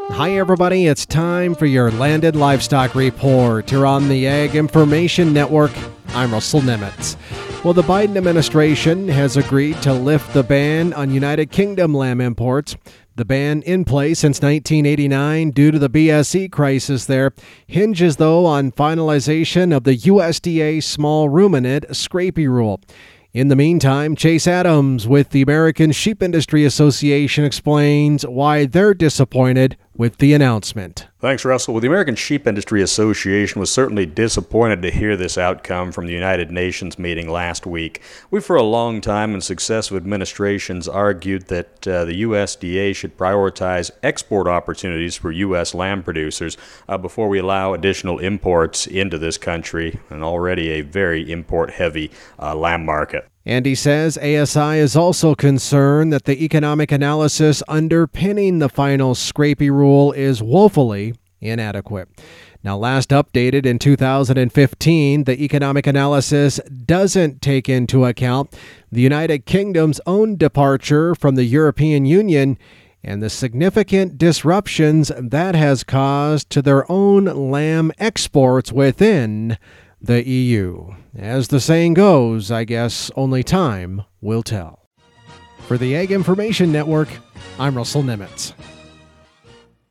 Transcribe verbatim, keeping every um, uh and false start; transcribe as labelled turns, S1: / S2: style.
S1: Hi, everybody. It's time for your Landed Livestock Report here on the Ag Information Network. I'm Russell Nemitz. Well, the Biden administration has agreed to lift the ban on United Kingdom lamb imports. The ban, in place since nineteen eighty-nine due to the B S E crisis there, hinges, though, on finalization of the U S D A small ruminant scrapie rule. In the meantime, Chase Adams with the American Sheep Industry Association explains why they're disappointed with the announcement.
S2: Thanks, Russell. Well, the American Sheep Industry Association was certainly disappointed to hear this outcome from the United Nations meeting last week. We, for a long time, in successive administrations, argued that uh, the U S D A should prioritize export opportunities for U S lamb producers uh, before we allow additional imports into this country, and already a very import-heavy uh, lamb market.
S1: And he says A S I is also concerned that the economic analysis underpinning the final scrapie rule is woefully inadequate. Now, last updated in two thousand fifteen, the economic analysis doesn't take into account the United Kingdom's own departure from the European Union and the significant disruptions that has caused to their own lamb exports within the E U. As the saying goes, I guess only time will tell. For the Ag Information Network, I'm Russell Nemitz.